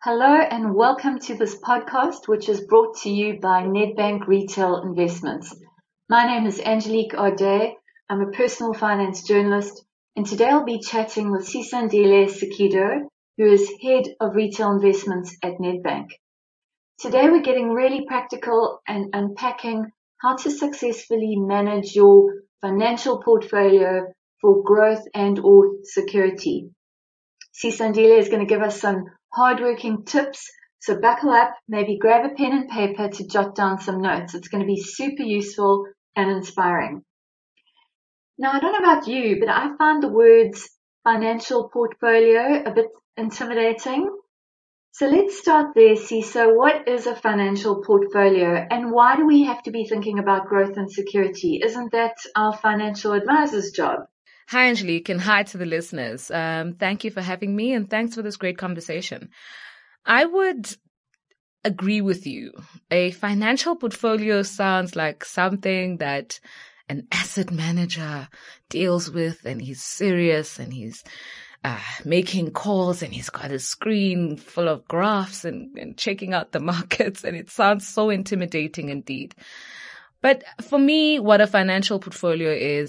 Hello and welcome to this podcast, which is brought to you by Nedbank Retail Investments. My name is Angelique Audet. I'm a personal finance journalist, and today I'll be chatting with Sisandile Sikido, who is Head of Retail Investments at Nedbank. Today we're getting really practical and unpacking how to successfully manage your financial portfolio for growth and/or security. Sisandile is going to give us some hardworking tips, so buckle up, maybe grab a pen and paper to jot down some notes. It's going to be super useful and inspiring. Now, I don't know about you, but I find the words financial portfolio a bit intimidating. So let's start there, Sisa. What is a financial portfolio and why do we have to be thinking about growth and security? Isn't that our financial advisor's job? Hi, Angelique, and hi to the listeners. Thank you for having me, and thanks for this great conversation. I would agree with you. A financial portfolio sounds like something that an asset manager deals with, and he's serious, and he's making calls, and he's got a screen full of graphs and checking out the markets, and it sounds so intimidating indeed. But for me, what a financial portfolio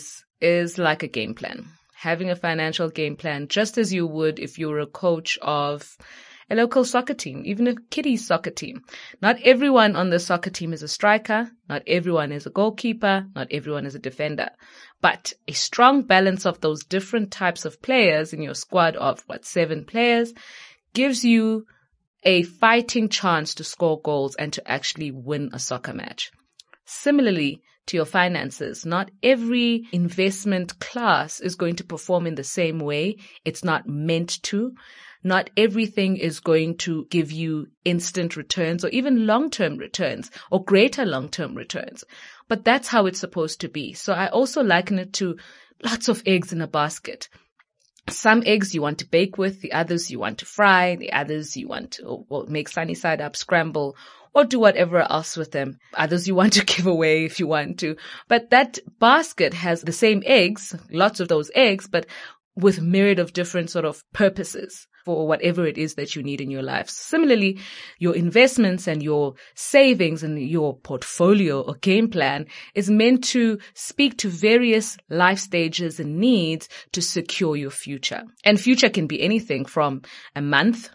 is like a game plan. Having a financial game plan, just as you would if you were a coach of a local soccer team, even a kiddies soccer team. Not everyone on the soccer team is a striker. Not everyone is a goalkeeper. Not everyone is a defender. But a strong balance of those different types of players in your squad of 7 players gives you a fighting chance to score goals and to actually win a soccer match. Similarly, to your finances, not every investment class is going to perform in the same way. It's not meant to. Not everything is going to give you instant returns or even long-term returns or greater long-term returns. But that's how it's supposed to be. So I also liken it to lots of eggs in a basket. Some eggs you want to bake with, the others you want to fry, the others you want to make sunny side up, scramble, or do whatever else with them. Others you want to give away if you want to. But that basket has the same eggs, lots of those eggs, but with myriad of different sort of purposes for whatever it is that you need in your life. Similarly, your investments and your savings and your portfolio or game plan is meant to speak to various life stages and needs to secure your future. And future can be anything from a month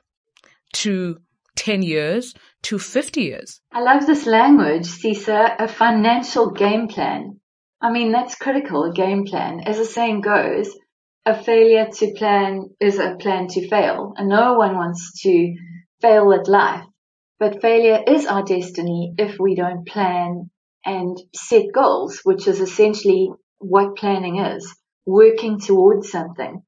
to 10 years to 50 years. I love this language, Sisa, a financial game plan. I mean, that's critical, a game plan. As the saying goes, a failure to plan is a plan to fail, and no one wants to fail at life. But failure is our destiny if we don't plan and set goals, which is essentially what planning is, working towards something.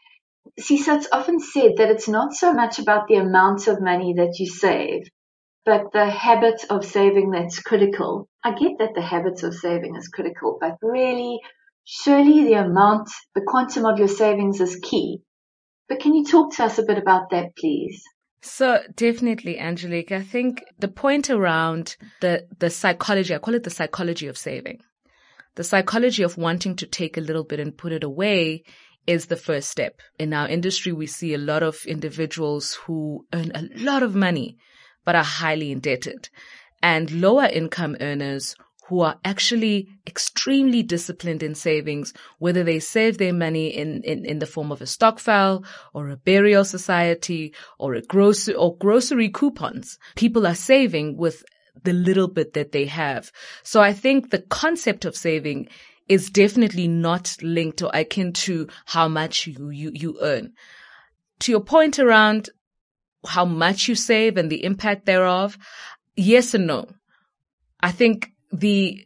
Sisa, it's often said that it's not so much about the amount of money that you save, but the habit of saving that's critical. I get that the habit of saving is critical, but really, surely the quantum of your savings is key. But can you talk to us a bit about that, please? So definitely, Angelique, I think the point around the psychology, I call it the psychology of saving. The psychology of wanting to take a little bit and put it away is the first step. In our industry, we see a lot of individuals who earn a lot of money, but are highly indebted, and lower income earners who are actually extremely disciplined in savings, whether they save their money in the form of a stokvel or a burial society or grocery coupons. People are saving with the little bit that they have. So I think the concept of saving is definitely not linked or akin to how much you earn. To your point around how much you save and the impact thereof, yes and no. I think putting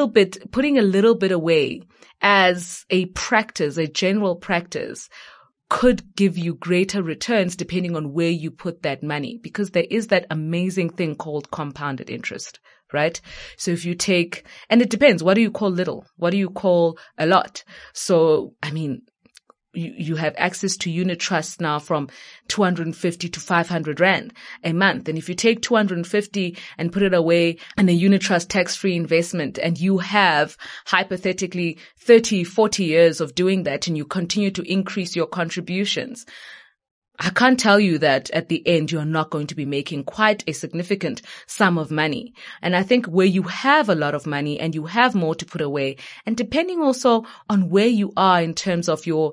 a little bit away as a practice, a general practice, could give you greater returns depending on where you put that money, because there is that amazing thing called compounded interest, right? So if you take, and it depends, what do you call little? What do you call a lot? So, I mean, you have access to unit trusts now from 250 to 500 Rand a month. And if you take 250 and put it away in a unit trust tax-free investment, and you have hypothetically 30, 40 years of doing that, and you continue to increase your contributions, I can't tell you that at the end you're not going to be making quite a significant sum of money. And I think where you have a lot of money and you have more to put away, and depending also on where you are in terms of your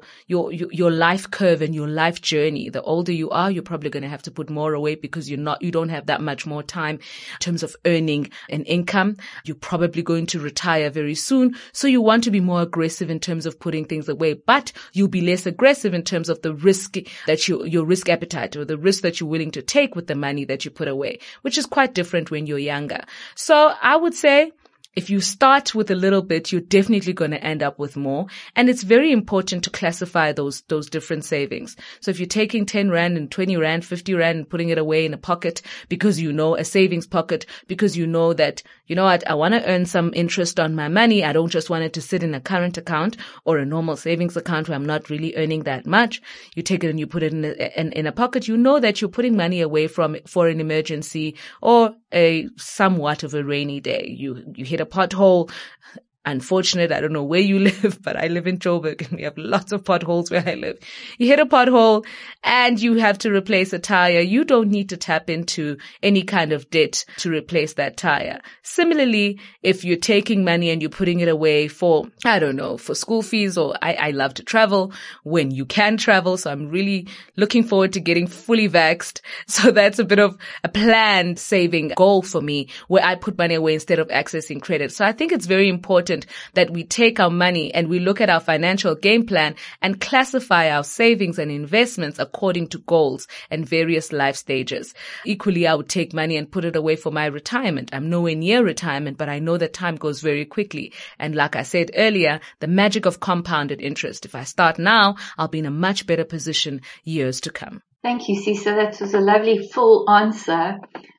life curve and your life journey, the older you are, you're probably going to have to put more away because you don't have that much more time in terms of earning an income. You're probably going to retire very soon. So you want to be more aggressive in terms of putting things away, but you'll be less aggressive in terms of the risk that your risk appetite or the risk that you're willing to take with the money that you put away, which is quite different when you're younger. So I would say if you start with a little bit, you're definitely going to end up with more. And it's very important to classify those different savings. So if you're taking 10 Rand and 20 Rand, 50 Rand and putting it away in a pocket because a savings pocket, because you know that, you know what, I want to earn some interest on my money. I don't just want it to sit in a current account or a normal savings account where I'm not really earning that much. You take it and you put it in a pocket. You know that you're putting money away for an emergency or a somewhat of a rainy day. You hit a pothole. Unfortunate, I don't know where you live, but I live in Joburg and we have lots of potholes where I live. You hit a pothole and you have to replace a tire. You don't need to tap into any kind of debt to replace that tire. Similarly, if you're taking money and you're putting it away for, for school fees, or I love to travel when you can travel. So I'm really looking forward to getting fully vaxxed. So that's a bit of a planned saving goal for me where I put money away instead of accessing credit. So I think it's very important that we take our money and we look at our financial game plan and classify our savings and investments according to goals and various life stages. Equally, I would take money and put it away for my retirement. I'm nowhere near retirement, but I know that time goes very quickly. And like I said earlier, the magic of compounded interest. If I start now, I'll be in a much better position years to come. Thank you, Cisa. That was a lovely full answer.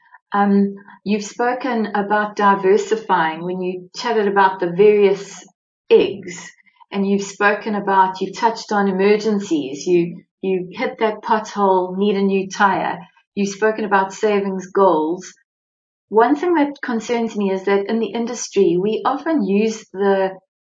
You've spoken about diversifying when you chatted about the various eggs, and you've touched on emergencies. You hit that pothole, need a new tire. You've spoken about savings goals. One thing that concerns me is that in the industry, we often use the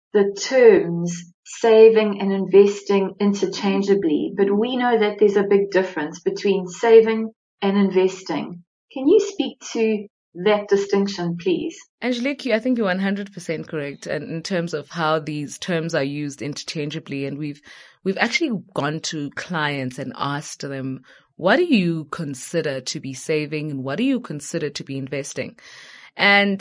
terms saving and investing interchangeably, but we know that there's a big difference between saving and investing. Can you speak to that distinction, please? Angelique, I think you're 100% correct. And in terms of how these terms are used interchangeably, and we've actually gone to clients and asked them, what do you consider to be saving and what do you consider to be investing? And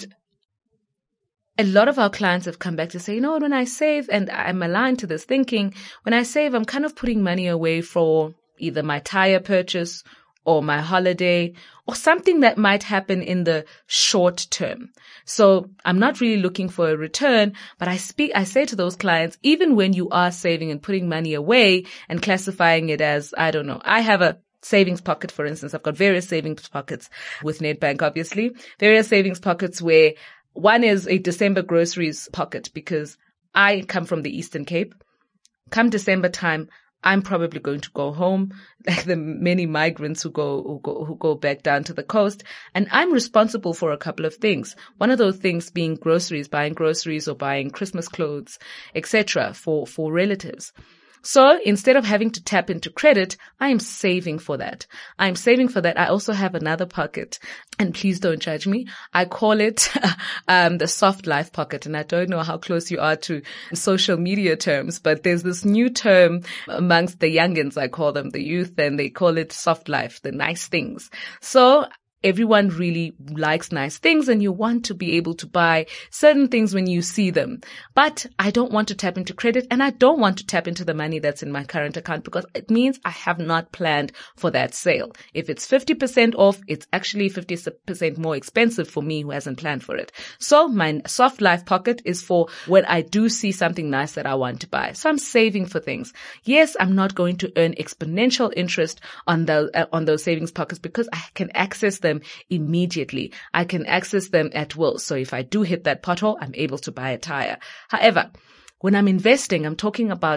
a lot of our clients have come back to say, when I save, and I'm aligned to this thinking, when I save, I'm kind of putting money away for either my tire purchase or my holiday, or something that might happen in the short term. So I'm not really looking for a return, but I say to those clients, even when you are saving and putting money away and classifying it as, I have a savings pocket, for instance. I've got various savings pockets with Nedbank, obviously, various savings pockets where one is a December groceries pocket because I come from the Eastern Cape. Come December time, I'm probably going to go home, like the many migrants who go back down to the coast. And I'm responsible for a couple of things. One of those things being groceries, buying groceries or buying Christmas clothes, etc. for relatives. So instead of having to tap into credit, I am saving for that. I also have another pocket, and please don't judge me. I call it the soft life pocket. And I don't know how close you are to social media terms, but there's this new term amongst the youngins, I call them the youth, and they call it soft life, the nice things. So everyone really likes nice things and you want to be able to buy certain things when you see them. But I don't want to tap into credit and I don't want to tap into the money that's in my current account because it means I have not planned for that sale. If it's 50% off, it's actually 50% more expensive for me who hasn't planned for it. So my soft life pocket is for when I do see something nice that I want to buy. So I'm saving for things. Yes, I'm not going to earn exponential interest on those savings pockets because I can access them immediately. I can access them at will. So if I do hit that pothole, I'm able to buy a tire. However, when I'm investing, I'm talking about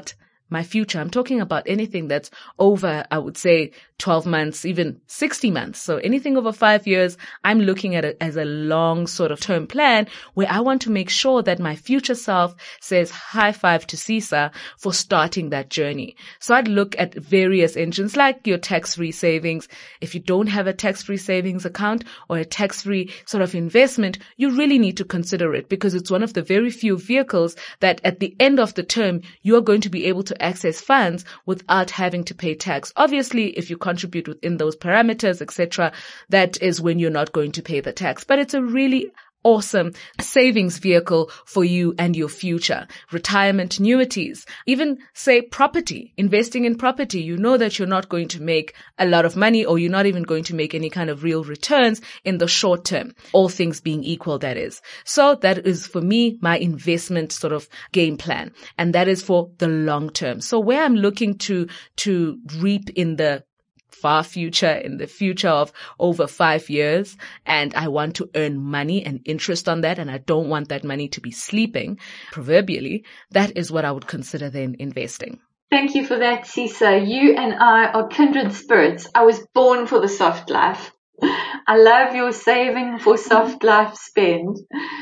my future. I'm talking about anything that's over, I would say, 12 months, even 60 months. So anything over 5 years, I'm looking at it as a long sort of term plan where I want to make sure that my future self says high five to CISA for starting that journey. So I'd look at various engines like your tax-free savings. If you don't have a tax-free savings account or a tax-free sort of investment, you really need to consider it because it's one of the very few vehicles that at the end of the term, you are going to be able to access funds without having to pay tax. Obviously, if you contribute within those parameters, etc., that is when you're not going to pay the tax. But it's a really awesome savings vehicle for you and your future. Retirement annuities, even say property, investing in property. You know that you're not going to make a lot of money or you're not even going to make any kind of real returns in the short term, all things being equal, that is. So that is for me, my investment sort of game plan. And that is for the long term. So where I'm looking to reap in the far future, in the future of over 5 years, and I want to earn money and interest on that, and I don't want that money to be sleeping, proverbially, that is what I would consider then investing. Thank you for that, CISA. You and I are kindred spirits. I was born for the soft life. I love your saving for soft life spend,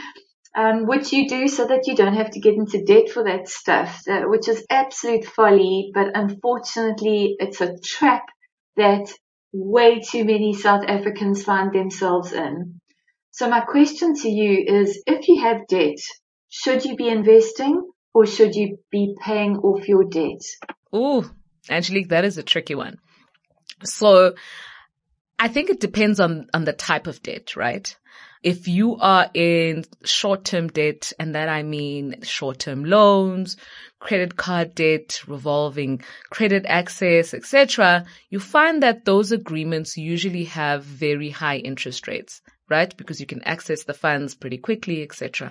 which you do so that you don't have to get into debt for that stuff, which is absolute folly, but unfortunately it's a trap that way too many South Africans find themselves in. So my question to you is, if you have debt, should you be investing or should you be paying off your debt? Ooh, Angelique, that is a tricky one. So I think it depends on the type of debt, right? If you are in short-term debt, and that I mean short-term loans, credit card debt, revolving credit access, etc., you find that those agreements usually have very high interest rates, right? Because you can access the funds pretty quickly, etc.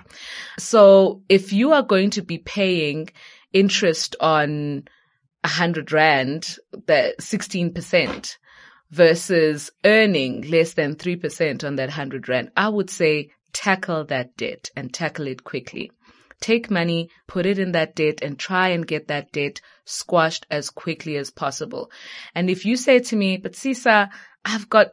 So if you are going to be paying interest on 100 Rand, the 16%, versus earning less than 3% on that 100 Rand, I would say tackle that debt and tackle it quickly. Take money, put it in that debt and try and get that debt squashed as quickly as possible. And if you say to me, but CISA, I've got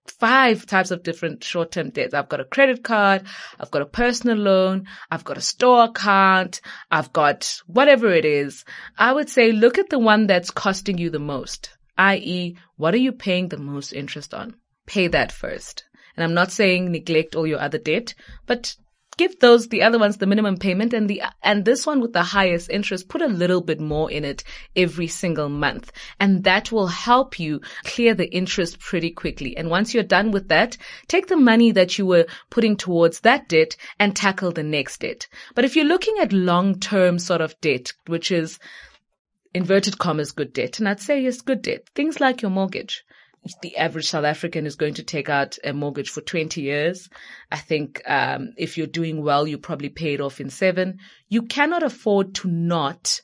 5 types of different short-term debts. I've got a credit card, I've got a personal loan, I've got a store account, I've got whatever it is. I would say look at the one that's costing you the most. i.e., what are you paying the most interest on? Pay that first. And I'm not saying neglect all your other debt, but give the other ones the minimum payment and this one with the highest interest, put a little bit more in it every single month. And that will help you clear the interest pretty quickly. And once you're done with that, take the money that you were putting towards that debt and tackle the next debt. But if you're looking at long-term sort of debt, which is inverted commas, good debt. And I'd say yes, good debt. Things like your mortgage. The average South African is going to take out a mortgage for 20 years. I think if you're doing well, you probably pay it off in 7. You cannot afford to not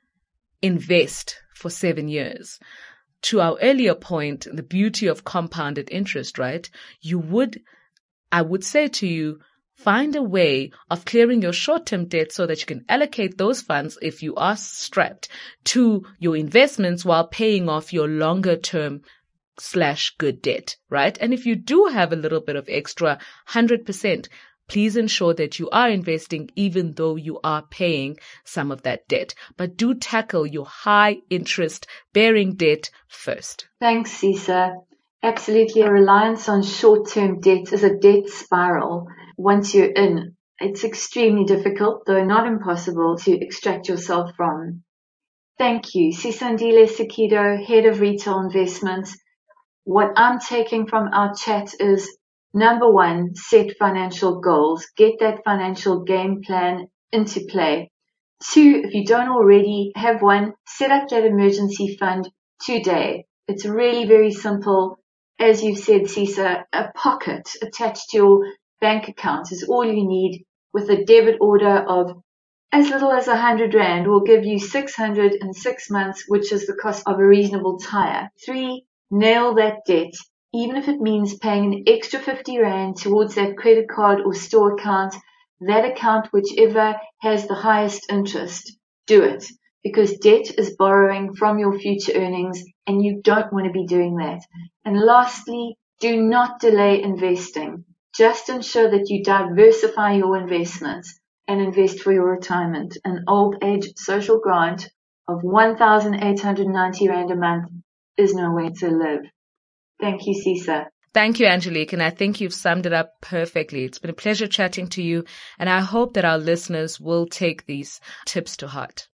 invest for 7 years. To our earlier point, the beauty of compounded interest, right? I would say to you, find a way of clearing your short-term debt so that you can allocate those funds, if you are strapped, to your investments while paying off your longer-term / good debt, right? And if you do have a little bit of extra, 100%, please ensure that you are investing even though you are paying some of that debt. But do tackle your high-interest bearing debt first. Thanks, CISA. Absolutely, a reliance on short-term debt is a debt spiral. Once you're in, it's extremely difficult, though not impossible, to extract yourself from. Thank you. Sisandile Sikido, Head of Retail Investments. What I'm taking from our chat is, number 1, set financial goals. Get that financial game plan into play. 2, if you don't already have one, set up that emergency fund today. It's really very simple. As you've said, CISA, a pocket attached to your bank account is all you need, with a debit order of as little as 100 Rand will give you 600 in 6 months, which is the cost of a reasonable tire. 3, nail that debt. Even if it means paying an extra 50 Rand towards that credit card or store account, that account whichever has the highest interest, do it. because debt is borrowing from your future earnings and you don't want to be doing that. And lastly, do not delay investing. Just ensure that you diversify your investments and invest for your retirement. An old age social grant of 1,890 Rand a month is no way to live. Thank you, Cisa. Thank you, Angelique, and I think you've summed it up perfectly. It's been a pleasure chatting to you, and I hope that our listeners will take these tips to heart.